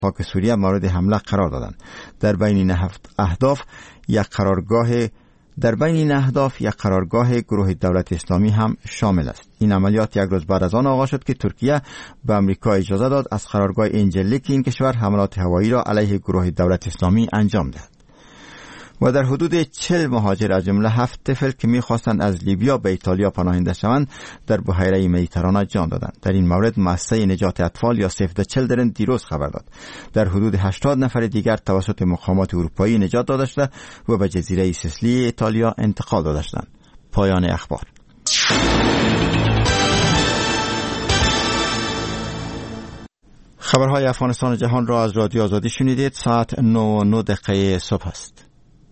خاک سوریه مورد حمله قرار دادند. در بین این اهداف یک قرارگاه گروه دولت اسلامی هم شامل است. این عملیات یک روز بعد از آن آغاز شد که ترکیه به امریکا اجازه داد از قرارگاه انجلیک این کشور حملات هوایی را علیه گروه دولت اسلامی انجام دهد. و در حدود 40 مهاجر از جمله 7 طفل که می‌خواستند از لیبیا به ایتالیا پناهنده شوند در بحیره مدیترانه جان دادند. در این مورد مؤسسه نجات اطفال یا سیو د چیلدرن دیروز خبر داد در حدود 80 نفر دیگر توسط مقامات اروپایی نجات داده شده و به جزیره سیسیلی ایتالیا انتقال داده شدند. پایان اخبار. خبرهای افغانستان و جهان را از رادیو آزادی شنیدید. ساعت 9:09 صبح است.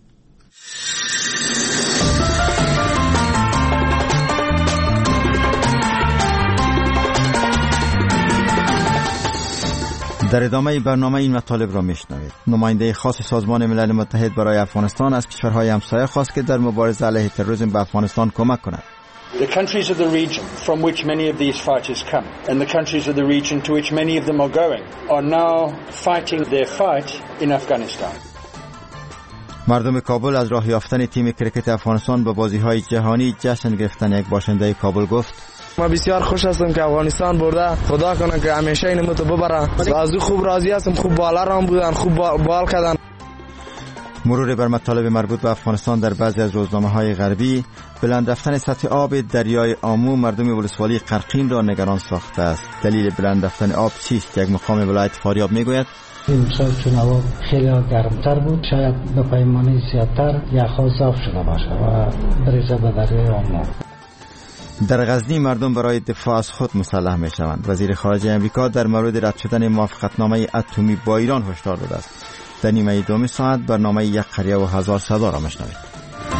در ادامه برنامه این مطالب را میشنوید. نماینده خاص سازمان ملل متحد برای افغانستان از کشورهای همسایه خواست که در مبارزه علیه تروریسم به افغانستان کمک کنند. The countries of the region from which many of these fighters come and the countries of the region to which many of them are going are now fighting their fight in Afghanistan. مردم کابل از راه یافتن تیم کرکت افغانستان به بازی‌های جهانی جشن گرفتن. یک باشنده کابل گفت: ما بسیار خوش هستم که افغانستان برده. خدا کنه که همیشه اینو تو ببره. از او خوب راضی هستم. خوب بالا رام بودن، خوب بال کردن. مرور بر مطالب مربوط به افغانستان در بعضی از روزنامه‌های غربی: بلند رفتن سطح آب دریای آمو مردم ولسوالی قرقین را نگران ساخته است. دلیل بلند رفتن آب چیست؟ یک مقام ولایت فاریاب میگوید: این سال چون هوا خیلی گرمتر بود، شاید به پیمانه زیادتر یخ‌ها اضافه شده باشه و بریزه به دریای آمو. در غزنی مردم برای دفاع از خود مسلح می شوند. وزیر خارجه امریکا در مورد رد شدن موافقتنامه اتمی با ایران هشدار داده است. در نیمه دوم ساعت برنامه یک قریه و هزار صدا را میشنوید.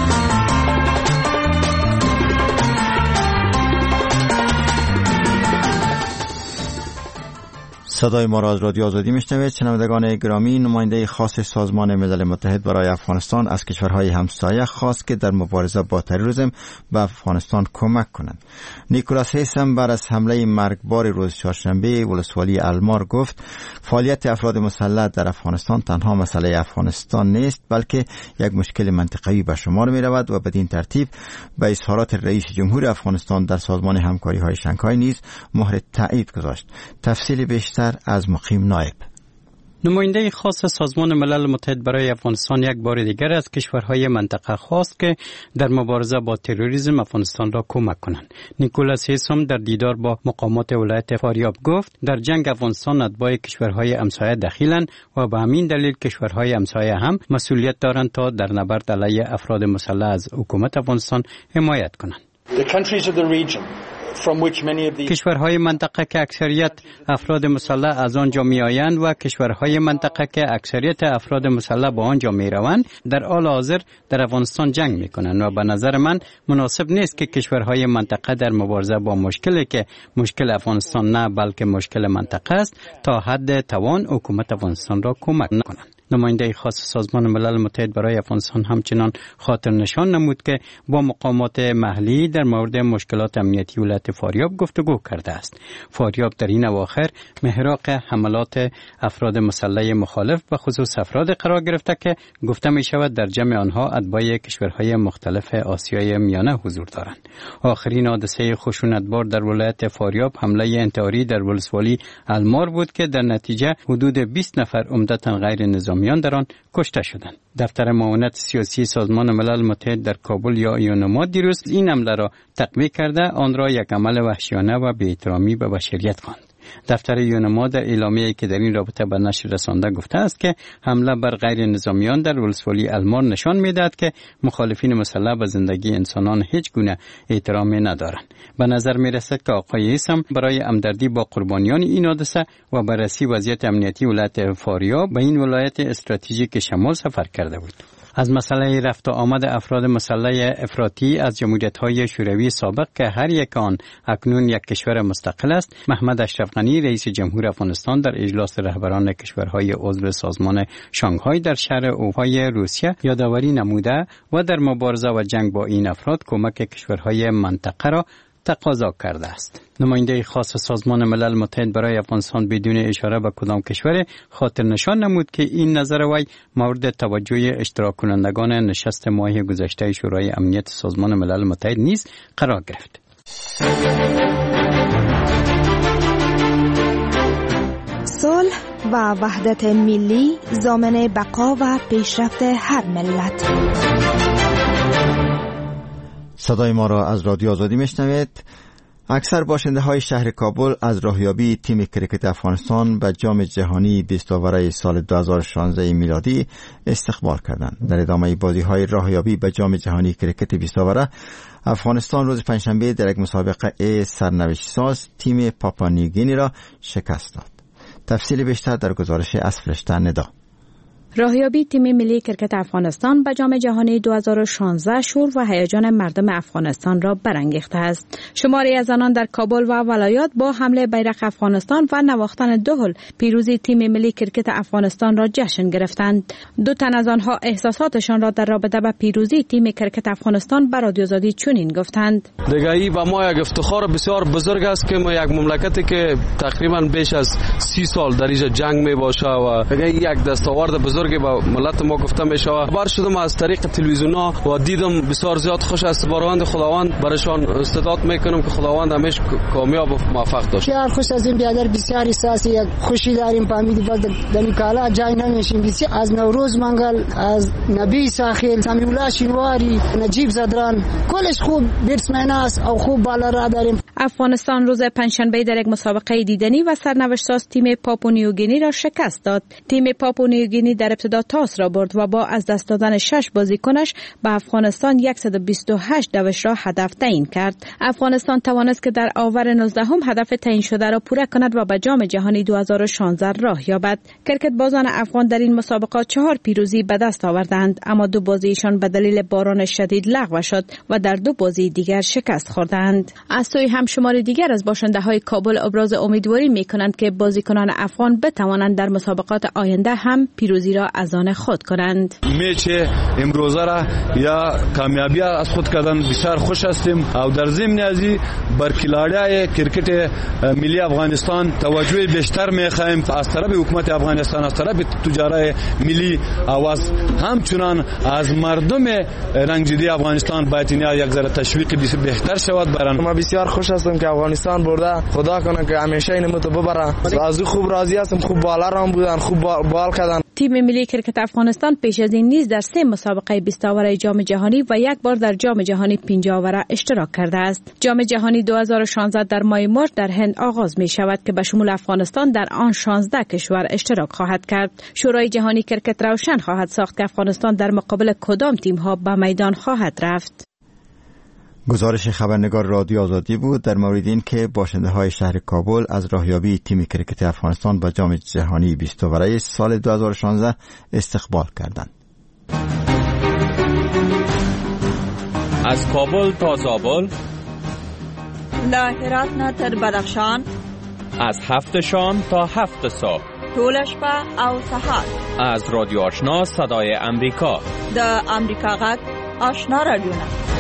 صدای ما را از رادیو آزادی میشنوید. شنوندگان گرامی، نماینده خاص سازمان ملل متحد برای افغانستان از کشورهای همسایه خواست که در مبارزه با تروریسم به افغانستان کمک کنند. نیکولاس هیسم بعد از حمله مرگبار روز چهارشنبه ولسوالی المار گفت: فعالیت افراد مسلح در افغانستان تنها مسئله افغانستان نیست، بلکه یک مشکل منطقه‌ای به شمار می رود و بدین ترتیب به اظهارات رئیس جمهور افغانستان در سازمان همکاری‌های شانگهای نیز مهر تایید گذاشت. تفصیل بیشتر از مقیم نایب. نماینده خاص سازمان ملل متحد برای افغانستان یک بار دیگر از کشورهای منطقه خواست که در مبارزه با تروریسم افغانستان را کمک کنند. نیکولاس هیسم در دیدار با مقامات ولایت فاریاب گفت: در جنگ افغانستان اتباع کشورهای همسایه دخیلند و به همین دلیل کشورهای همسایه هم مسئولیت دارند تا در نبرد علیه افراد مسلح از حکومت افغانستان حمایت کنند. کشورهای منطقه که اکثریت افراد مسلح از آنجا می آیند و کشورهای منطقه که اکثریت افراد مسلح با آنجا می روند در حال حاضر در افغانستان جنگ می کنند و به نظر من مناسب نیست که کشورهای منطقه در مبارزه با مشکلی که مشکل افغانستان نه بلکه مشکل منطقه است تا حد توان حکومت افغانستان را کمک کنند. نماینده خاص سازمان ملل متحد برای افغانستان همچنان خاطر نشان نمود که با مقامات محلی در مورد مشکلات امنیتی ولایت فاریاب گفتگو کرده است. فاریاب در این اواخر محراق حملات افراد مسلح مخالف به خصوص افراد قرار گرفته که گفته می شود در جمع آنها اتباع کشورهای مختلف آسیای میانه حضور دارند. آخرین حادثه خشونتبار در ولایت فاریاب حمله انتحاری در ولسوالی المار بود که در نتیجه حدود 20 نفر عمدتاً غیر نظامی در آن کشته شدند. دفتر معاونت سیاسی سازمان ملل متحد در کابل یا یونما دیروز این حمله را تقویه کرده آن را یک عمل وحشیانه و بی‌احترامی به بشریت خواند. دفتر یونما در اعلامیه‌ای که در این رابطه به نشر رسانده گفته است که حمله بر غیر نظامیان در ولسوالی المار نشان می‌دهد که مخالفین مسلح به زندگی انسانان هیچ گونه احترامی ندارند. به نظر می‌رسد که آقای هیسم برای همدردی با قربانیان این حادثه و بررسی وضعیت امنیتی ولایت فاریاب به این ولایت استراتژیک شمال سفر کرده بود. از مسئله رفت و آمد افراد مسلح افراطی از جمهوریت‌های شوروی سابق که هر یک آن اکنون یک کشور مستقل است، محمد اشرف غنی رئیس جمهور افغانستان در اجلاس رهبران کشورهای عضو سازمان شانگهای در شهر اوهای روسیه یادآوری نموده و در مبارزه و جنگ با این افراد کمک کشورهای منطقه را تقاضا کرده است. نماینده خاص سازمان ملل متحد برای افغانستان بدون اشاره به کدام کشور خاطر نشان نمود که این نظر وی مورد توجه اشتراک کنندگان نشست ماه گذشته شورای امنیت سازمان ملل متحد نیز قرار گرفت. صلح و وحدت ملی ضامن بقا و پیشرفت هر ملت. صدای ما را از رادیو آزادی میشنوید. اکثر باشنده های شهر کابل از راهیابی تیم کرکت افغانستان به جام جهانی 20 آوره سال 2016 میلادی استقبال کردند. در ادامه بازی های راهیابی به جام جهانی کرکت 20 آوره، افغانستان روز پنجشنبه در یک مسابقه سرنوشت ساز تیم پاپوا نیوگینی را شکست داد. تفصیل بیشتر در گزارش از فرشته ندا. راهیابی تیم ملی کرکت افغانستان به جام جهانی 2016 شور و هیجان مردم افغانستان را برانگیخته است. شماری از آنان در کابل و ولایات با حمله بیرق افغانستان و نواختن دهل پیروزی تیم ملی کرکت افغانستان را جشن گرفتند. دو تن از آنها احساساتشان را در رابطه با پیروزی تیم کرکت افغانستان به رادیو آزادی چنین گفتند: دیگه ای با ما یک افتخار بسیار بزرگ است که ما یک مملکتی که تقریبا بیش از 30 سال در اینجا جنگ می باشه و دیگه یک دستاورد بزرگ با ملت ما گفته می شود. خبر شدم از طریق تلویزیونا و دیدم بسیار زیاد خوش است. بارواند خداوند برایشان استعداد میکنم که خداوند همیشه کامیاب و موفق داشت. بسیار خوش از این بیادر، بسیار احساسی خوشی داریم. فهمیدیم در کالا جای نمیشیم. بسیار از نوروز منگل، از نبی ساخیل، سمیع الله شینواری، نجیب زدران، کلش خوب بیتسمن است او خوب بالا را داریم. افغانستان روز پنجشنبه در یک مسابقه دیدنی و سرنوشت ساز تیم پاپوا نیوگینی را شکست داد. تیم پاپوا نیوگینی در ابتدا تاس را برد و با از دست دادن 6 بازیکنش به افغانستان 128 دوش را هدف تعیین کرد. افغانستان توانست که در آور 19 هدف تعیین شده را پوره کند و به جام جهانی 2016 راه یابد. کرکت بازان افغان در این مسابقات 4 پیروزی به دست آوردند، اما 2 بازیشان به دلیل باران شدید لغو شد و در 2 بازی دیگر شکست خوردند. از سوی هم شماری دیگر از باشنده های کابل ابراز امیدواری می کنند که بازیکنان افغان بتوانند در مسابقات آینده هم پیروزی را از آن خود کنند. میچ امروزه را یا کامیابی از خود کردن بسیار خوش هستیم او در ضمن ازی بر کلاریای کرکت ملی افغانستان توجه بیشتر میخوایم از طرف حکومت افغانستان، از طرف تجارای ملی آواز، همچنان از مردم رنگجدی افغانستان باید یک ذره تشویق بهتر شود برن. ما بسیار خوش هستم که افغانستان برده. خدا کنه که همیشه اینو ببره. از خوب راضی هستم. خوب بالا رام بودن، خوب بال کردن. تیم ملی کرکت افغانستان پیش از این نیز در 3 مسابقه 20 آوره جام جهانی و 1 بار در جام جهانی 50 آوره اشتراک کرده است. جام جهانی 2016 در ماه مارس در هند آغاز می شود که به شمول افغانستان در آن 16 کشور اشتراک خواهد کرد. شورای جهانی کرکت روشن خواهد ساخت که افغانستان در مقابل کدام تیم ها به میدان خواهد رفت. گزارش خبرنگار رادیو آزادی بود در مورد این که باشنده های شهر کابل از راهیابی تیم کرکت افغانستان به جام جهانی 20 آوره سال 2016 استقبال کردند. از کابل تا زابل، له هرات نه تر بدخشان، از 7 شام تا 7 صبح، ټول شپه او سهار، از رادیو آشنا صدای امریکا، د امریکا غږ آشنا رادیو.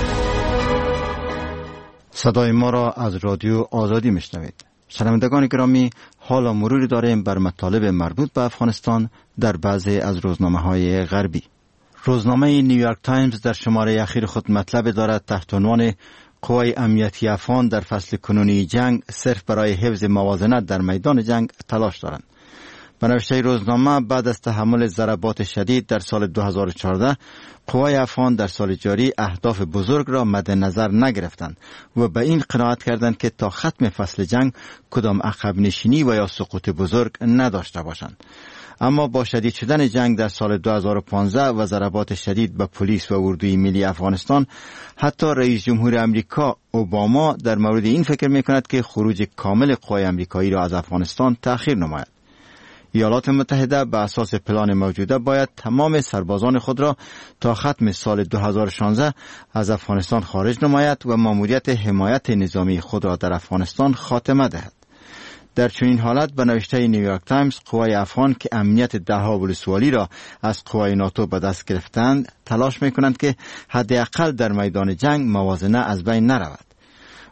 صدای ما را از رادیو آزادی میشنوید. شنوندگان گرامی، حالا مروری داریم بر مطالب مربوط به افغانستان در بعضی از روزنامه‌های غربی. روزنامه نیویورک تایمز در شماره اخیر خود مطلب دارد تحت عنوان قوای امنیتی افغان در فصل کنونی جنگ صرف برای حفظ موازنت در میدان جنگ تلاش دارند. به نوشته روزنامه، بعد از تحمل ضربات شدید در سال 2014 قوای افغان در سال جاری اهداف بزرگ را مد نظر نگرفتند و به این قناعت کردند که تا ختم فصل جنگ کدام عقب نشینی و یا سقوط بزرگ نداشته باشند. اما با شدید شدن جنگ در سال 2015 و ضربات شدید به پلیس و اردوی ملی افغانستان، حتی رئیس جمهور امریکا اوباما در مورد این فکر می‌کند که خروج کامل قوای امریکایی را از افغانستان تأخیر نماید. ایالات متحده به اساس پلان موجوده باید تمام سربازان خود را تا ختم سال 2016 از افغانستان خارج نماید و ماموریت حمایت نظامی خود را در افغانستان خاتمه دهد. در چنین حالت به نوشته نیویورک تایمز، قوای افغان که امنیت دهها ولسوالی را از قوای ناتو به دست گرفتند تلاش می‌کنند که حداقل در میدان جنگ موازنه از بین نرود.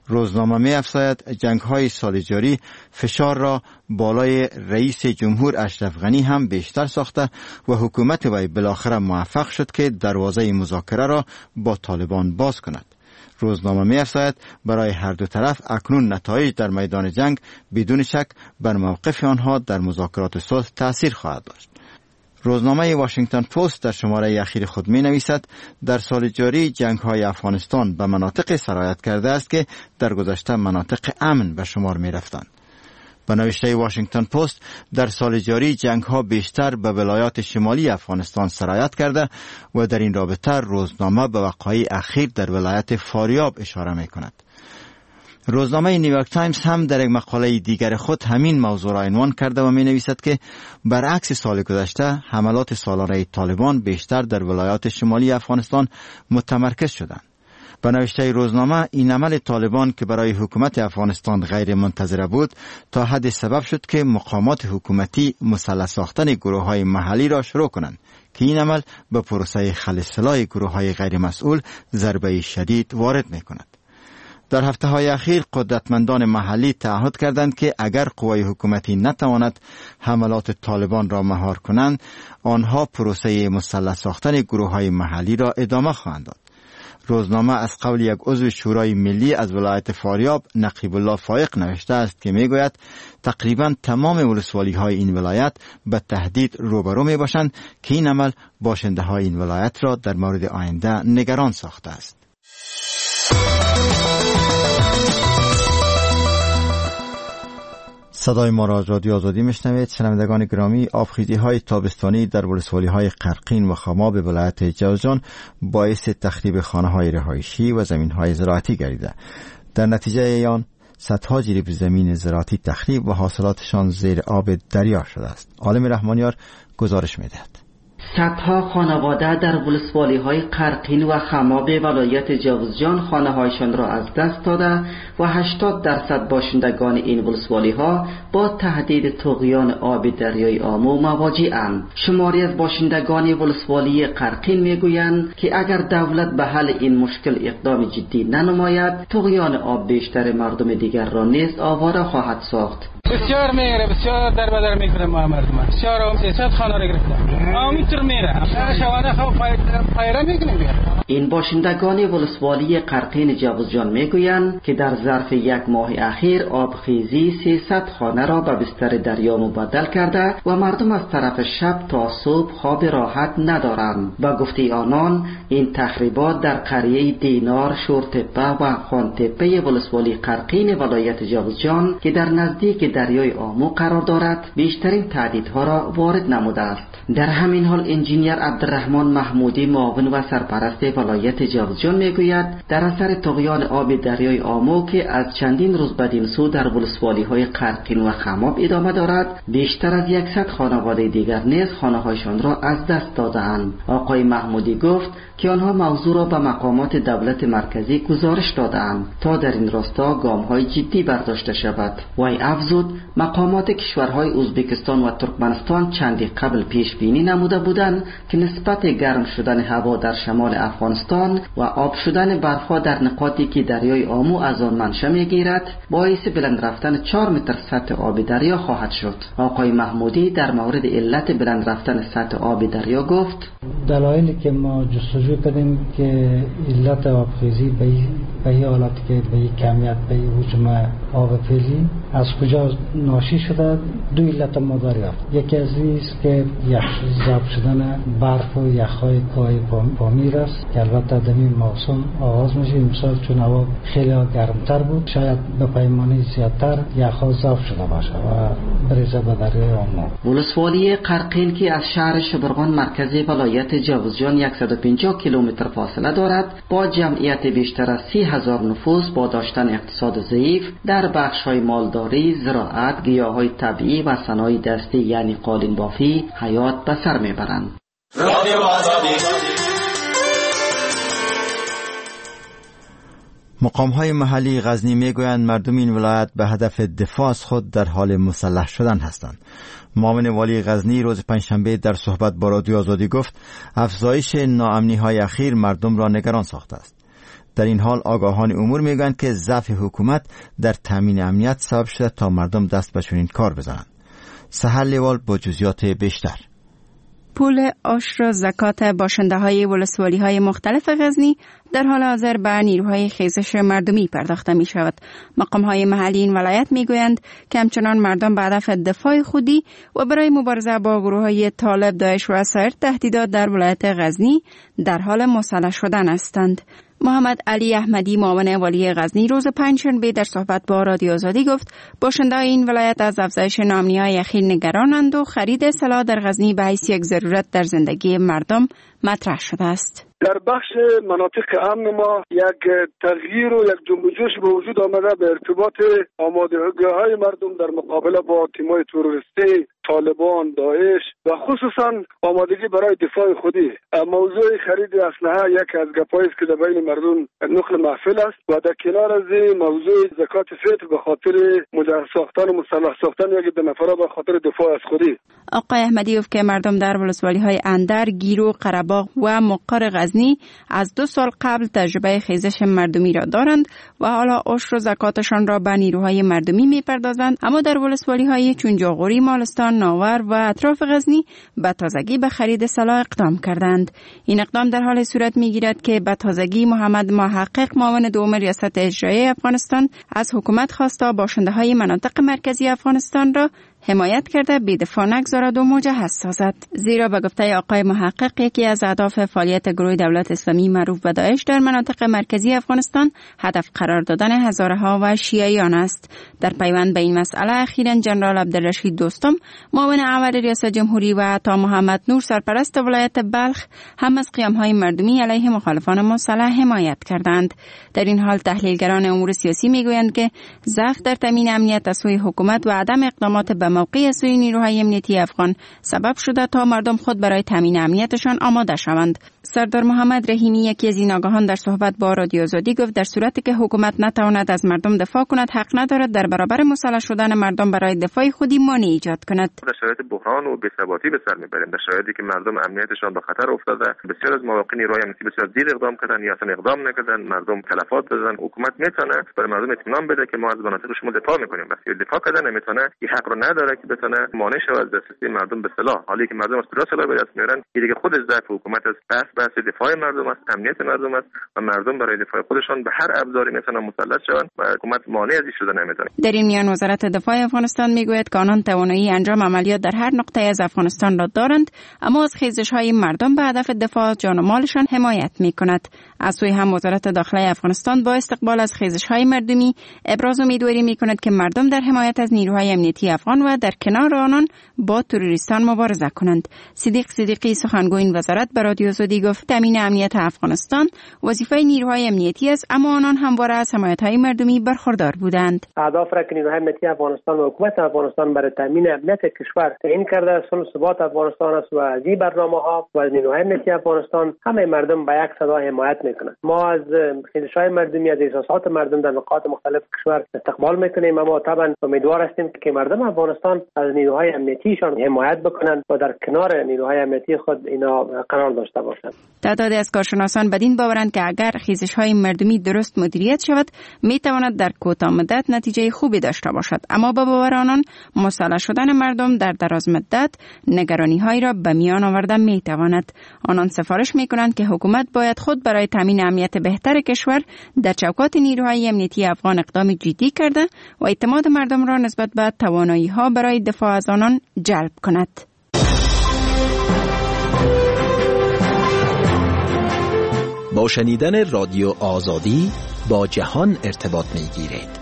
روزنامه می افزاید جنگ‌های سال جاری فشار را بالای رئیس جمهور اشرف غنی هم بیشتر ساخته و حکومت وی بالاخره موفق شد که دروازه مذاکره را با طالبان باز کند. روزنامه می افزاید برای هر دو طرف اکنون نتایج در میدان جنگ بدون شک بر موقف آنها در مذاکرات صلح تأثیر خواهد داشت. روزنامه واشنگتن پست در شماره اخیر خود می نویسد در سال جاری جنگ های افغانستان به مناطق سرایت کرده است که در گذشته مناطق امن به شمار می رفتند. به نوشته واشنگتن پست در سال جاری جنگ ها بیشتر به ولایات شمالی افغانستان سرایت کرده و در این رابطه روزنامه به وقایع اخیر در ولایت فاریاب اشاره می کند. روزنامه نیویورک تایمز هم در یک مقاله دیگر خود همین موضوع را عنوان کرده و می نویسد که برعکس سال گذشته حملات سالانه طالبان بیشتر در ولایات شمالی افغانستان متمرکز شدند. به نوشته روزنامه این عمل طالبان که برای حکومت افغانستان غیر منتظره بود تا حد سبب شد که مقامات حکومتی مسلح ساختن گروه های محلی را شروع کنند که این عمل به پروسه خلع سلاح گروه های غیر مسئول ضربه شدید وارد می کند. در هفته های اخیر قدرتمندان محلی تعهد کردند که اگر قوای حکومتی نتواند حملات طالبان را مهار کنند، آنها پروسه مسلح ساختن گروه های محلی را ادامه خواهند داد. روزنامه از قول یک عضو شورای ملی از ولایت فاریاب نقیب الله فایق نوشته است که میگوید تقریبا تمام ولسوالی های این ولایت به تهدید روبرو می باشند که این عمل باشنده های این ولایت را در مورد آینده نگران ساخته است. صدای ما را از رادیو آزادی میشنوید. شنوندگان گرامی، آبخیزی های تابستانی در ولسوالی های قرقین و خماب ولایت جوزجان باعث تخریب خانه های رهایشی و زمین های زراعتی گردیده. در نتیجه آن صدها جریب زمین زراعتی تخریب و حاصلاتشان زیر آب دریا شده است. عالم رحمانیار گزارش میدهد. صدها خانواده در ولسوالی‌های قرقین و خماب ولایت جوزجان خانه‌هایشان را از دست داده و 80% باشندگان این ولسوالی‌ها با تهدید طغیان آب دریای آمو مواجه‌اند. شماری از باشندگان ولسوالی قرقین می‌گویند که اگر دولت به حل این مشکل اقدام جدی ننماید، طغیان آب بیشتر مردم دیگر را نیز آواره خواهد ساخت. بسیار میگیره، بسیار در بدر میکنه مردم، بسیار هم 300 خانه را گرفته، آمیتر میره شوانه خواه پایره میکنه. این باشندگان ولسوالی قرقین جوزجان میگویند که در ظرف یک ماه اخیر آبخیزی 300 خانه را به بستر دریا مبدل کرده و مردم از طرف شب تا صبح خواب راحت ندارند. با گفته آنان این تخریبات در قریه دینار، شورتپه و خانتپه ولسوالی قرقین ولایت جوزجان که در نزدیک دریای آمو قرار دارد بیشترین تهدیدها را وارد نموده است. در همین حال انجینیر عبدالرحمن محمودی معاون و سرپرست ولایت جوزجان میگوید در اثر طغیان آب دریای آمو که از چندین روز بدین سو در ولسوالی‌های قرقین و خماب ادامه دارد، بیشتر از 100 خانواده دیگر نیز خانه‌هایشان را از دست داده‌اند. آقای محمودی گفت که آنها موضوع را به مقامات دولت مرکزی گزارش داده‌اند تا در این راستا گام‌های جدی برداشته شود. وی افزود مقامات کشورهای ازبکستان و ترکمنستان چندی قبل پیش بینی نموده بودند که نسبت گرم شدن هوا در شمال افغانستان و آب شدن برفها در نقاطی که دریای آمو از آن منشأ می‌گیرد باعث بلند رفتن 4 متر سطح آب دریا خواهد شد. آقای محمودی در مورد علت بلند رفتن سطح آب دریا گفت دلایلی که ما جستجو کردیم که علت آبخیزی به این حالت که به این کمیت به این حجم آب فعلی از کجا ناشی شده، دو علت ما داریم. یکی از است که ضرب شدن برف و یخ‌های کوه پامیر است که البته در این موسم آغاز میشه. امسال چون هوا خیلی گرمتر بود شاید به پیمانه زیادتر یخ‌ها ضرب شده باشه و بریزه به دریای آمو. ولسوالی قرقین که از شهر شبرغان مرکزی ولایت جوزجان 150 کیلومتر فاصله دارد، با جمعیت بیشتر از 30,000 نفوس با داشتن اقتصاد ضعیف در بخش‌های مالداری، زراعت، گیاه‌های طبیعی و صنایع دستی یعنی قالین بافی حیات به سر میبرند. مقام‌های محلی غزنی میگویند مردم این ولایت به هدف دفاع از خود در حال مسلح شدن هستند. معاون والی غزنی روز پنجشنبه در صحبت با رادیو آزادی گفت افزایش ناامنی‌های اخیر مردم را نگران ساخته است. در این حال آگاهان امور میگویند که ضعف حکومت در تامین امنیت سبب شده تا مردم دست به چنین کار بزنند. سحر لیوال با جزئیات بیشتر. پول عشر و زکات باشنده‌های ولسوالی‌های مختلف غزنی در حال حاضر به نیروهای خیزش مردمی پرداخته می شود. مقام‌های محلی این ولایت می گویند که همچنان مردم به هدف دفاع خودی و برای مبارزه با گروه‌های طالب، داعش و سایر تهدیدات در ولایت غزنی در حال مسلح شدن هستند. محمد علی احمدی معاون والی غزنی روز پنجشنبه در صحبت با رادیو آزادی گفت باشنده‌های این ولایت از افزایش نامنی‌های اخیر نگرانند و خرید سلاح در غزنی به حیث یک ضرورت در زندگی مردم مطرح شده است. در بخش مناطق امن ما یک تغییر و یک جنب و جوش به وجود آمده به ارتباط آمادگی‌های مردم در مقابله با تیم‌های تروریستی، طالبان، داعش و خصوصا آمادگی برای دفاع خودی. موضوع خرید اسلحه یک از گپایی است که در بین مردم نقل محفل است و در کنار از موضوع زکات فطر به خاطر مجهز ساختن و مسلح ساختن یک دو نفره به خاطر دفاع از خودی. آقای احمدی گفت که مردم در ولسوالی‌های اندر، گیرو، قره‌باغ و مقر غزنی از 2 سال قبل تجربه خیزش مردمی را دارند و حالا عشر و زکاتشان را به نیروهای مردمی می‌پردازند، اما در ولسوالی‌های چون جاغوری، مالستان، ناور و اطراف غزنی به تازگی به خرید سلاح اقدام کردند. این اقدام در حال صورت می‌گیرد که به تازگی محمد محقق معاون دوم ریاست اجرایی افغانستان از حکومت خواسته باشنده‌های مناطق مرکزی افغانستان را حمایت کرده به دفاع نگذارد و مجهز سازد. زیرا به گفته آقای محقق یکی از اهداف فعالیت گروه دولت اسلامی معروف به داعش در مناطق مرکزی افغانستان هدف قرار دادن هزارها و شیعیان است. در پیوند به این مسئله اخیراً جنرال عبدالرشید دوستم معاون اول ریاست جمهوری و عطا محمد نور سرپرست ولایت بلخ هم از قیام‌های مردمی علیه مخالفان مسلح حمایت کردند. در این حال تحلیلگران امور سیاسی میگویند که ضعف در تامین امنیت از سوی حکومت و عدم اقدامات به موقع از سوی نیروهای امنیتی افغان سبب شده تا مردم خود برای تامین امنیتشان آماده شوند. سردار محمد رحیمی یکی از این آگاهان در صحبت با رادیو آزادی گفت در صورتی که حکومت نتواند از مردم دفاع کند حق ندارد در برابر مسلح شدن مردم برای دفاع خودی مانع ایجاد کند. در شرایط بحران و بی‌ثباتی به سر میبریم، در شرایطی که مردم امنیتشان به خطر افتاده، بسیار از مواقع نیروهای امنیتی بسیار دیر اقدام کردن یا اصلا اقدام نکردن، مردم تلفات دادن. حکومت میتونه برای مردم اطمینان بده که ما از مناطق شما دفاع میکنیم. وقتی دفاع کردن نمیتونه، این حق رو نداره که بتونه مانع شود از دسترسی مردم به سلاح. حالی که مردم از کجا سلاح به دست میارن، این دیگه خود ضعف حکومت است. بحث دفاع مردم است، امنیت مردم است و مردم برای دفاع خودشان به هر ابزاری میتونن مسلط شوند و حکومت مانع از این شده نمیتونه. در این میان وزارت دفاع افغانستان میگوید که آنان توانایی انجام عملیات در هر نقطه از افغانستان را دارند، اما از خیزش‌های مردم به هدف دفاع جان و مالشان حمایت میکند. از سوی هم وزارت داخلی افغانستان با استقبال از خیزش‌های مردمی ابراز امیدواری میکند که مردم در حمایت از نیروهای امنیتی افغان و در کنار آنان با تروریستان مبارزه کنند. صدیق صدیقی سخنگوی این وزارت به رادیو آزادی گفت تامین امنیت افغانستان وظیفه نیروهای امنیتی است، اما آنان همواره از حمایت‌های مردمی برخوردار بودند. اهداف را که نیروهای امنیتی افغانستان و حکومت افغانستان برای تامین امنیت کشور تعیین کرده، صلح و ثبات افغانستان است و از این برنامه‌ها و از نیروهای امنیتی افغانستان همه مردم به یک صدا حمایت میکنند. ما از خیزش‌های مردمی، از احساسات مردم در نقاط مختلف کشور استقبال میکنیم، اما طبعا امیدوار هستیم که مردم افغانستان از نیروهای امنیتیشان حمایت بکنند و در کنار نیروهای امنیتی خود اینا قرار داشته باشند. تعدادی از کارشناسان بدین باورند که اگر خیزش‌های مردمی درست مدیریت شود میتواند در کوتاه مدت نتیجه خوبی داشته باشد، اما با باور آنان مسلح شدن مردم در دراز مدت نگرانی‌هایی را به میان آورده میتواند. آنان سفارش میکنند که حکومت باید خود برای تامین امنیت بهتر کشور در چوکات نیروهای امنیتی افغان اقدام جدی کرده و اعتماد مردم را نسبت به توانایی‌ها برای دفاع از آنان جلب کند. با شنیدن رادیو آزادی با جهان ارتباط می‌گیرید.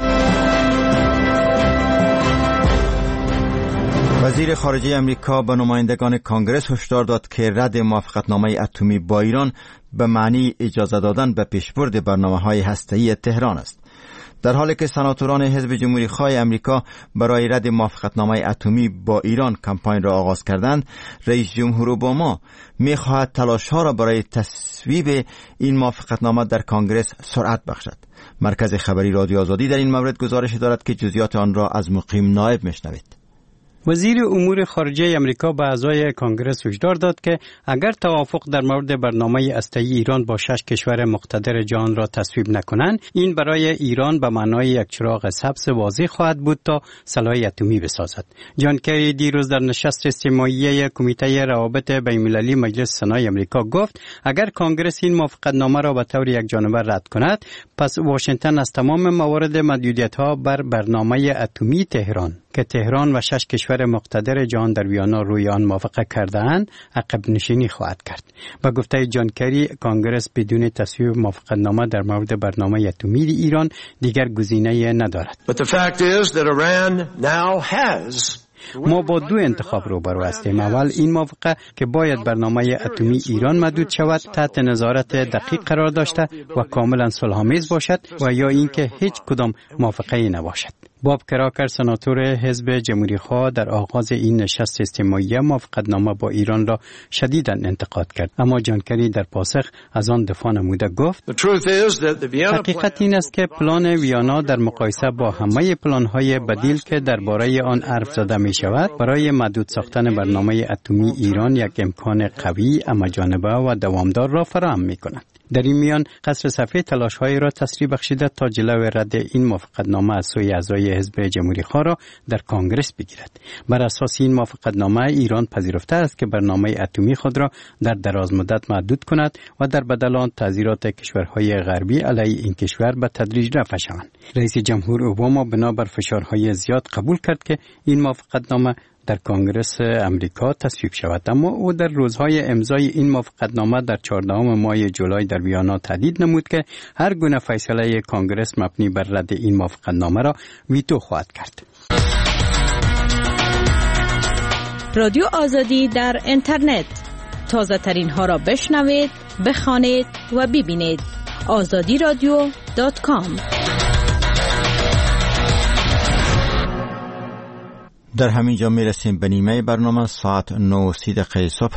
وزیر خارجه امریکا به نمایندگان کانگرس هشدار داد که رد موافقتنامه اتمی با ایران به معنی اجازه دادن به پیشبرد برنامه‌های هسته‌ای تهران است. در حالی که سناتوران حزب جمهوری خواه امریکا برای رد موافقتنامه اتمی با ایران کمپاین را آغاز کردند، رئیس جمهور اوباما می‌خواهد تلاش‌ها را برای تصویب این موافقتنامه در کانگرس سرعت بخشد. مرکز خبری رادیو آزادی در این مورد گزارش دارد که جزئیات آن را از مقیم نایب میشنوید. وزیر امور خارجه امریکا به اعضای کانگرس هشدار داد که اگر توافق در مورد برنامه هسته‌ای ایران با 6 کشور مقتدر جهان را تصویب نکنند، این برای ایران به معنای یک چراغ سبز واضح خواهد بود تا سلاح اتمی بسازد. جان کری دیروز در نشست استماعی کمیته روابط بین‌المللی مجلس سنای امریکا گفت اگر کانگرس این موافقتنامه را به طور یکجانبه رد کند، پس واشنگتن از تمام موارد محدودیت‌ها بر برنامه اتمی تهران که تهران و 6 کشور مقتدر جهان در ویانا روی آن موافقه کرده‌اند عقب نشینی خواهد کرد. با گفته جان کری، کانگرس بدون تصویب موافقتنامه در مورد برنامه اتمی ایران دیگر گزینه‌ای ندارد. But the fact is that Iran now has ما با دو انتخاب روبرو هستیم. اول این موافقه که باید برنامه اتمی ایران محدود شود تحت نظارت دقیق قرار داشته و کاملا صلح‌آمیز باشد و یا اینکه هیچ کدام موافقه‌ای نباشد. باب کراکر سناتور حزب جمهوری‌خواه در آغاز این نشست استماعی موافقتنامه با ایران را شدیداً انتقاد کرد، اما جان کری در پاسخ از آن دفاع نموده گفت حقیقت این است که پلان ویانا در مقایسه با همه پلان‌های بدیل که درباره آن حرف زده می‌شود برای محدود ساختن برنامه اتمی ایران یک امکان قوی، همه‌جانبه و دوامدار را فراهم می‌کند. در این میان قصر سفید تلاش‌هایی را تسریع بخشیده تا جلوی رد این موافقتنامه از سوی اعضای حزب جمهوری‌خواه را در کانگرس بگیرد. بر اساس این موافقتنامه ایران پذیرفته است که برنامه اتمی خود را در دراز مدت محدود کند و در بدل آن تعزیرات کشورهای غربی علیه این کشور به تدریج رفع شوند. رئیس جمهور اوباما بنابر فشارهای زیاد قبول کرد که این موافقتنامه در کانگرس امریکا تصویب شود، اما او در روزهای امضای این موافقتنامه در 14 ماه جولای در ویانا تهدید نمود که هر گونه فیصله کانگرس مبنی بر رد این موافقتنامه را ویتو خواهد کرد. رادیو آزادی در اینترنت، تازه ترین ها را بشنوید، بخوانید و ببینید. azadiradio.com. در همین جا میرسیم به نیمه برنامه. ساعت 9:30 صبح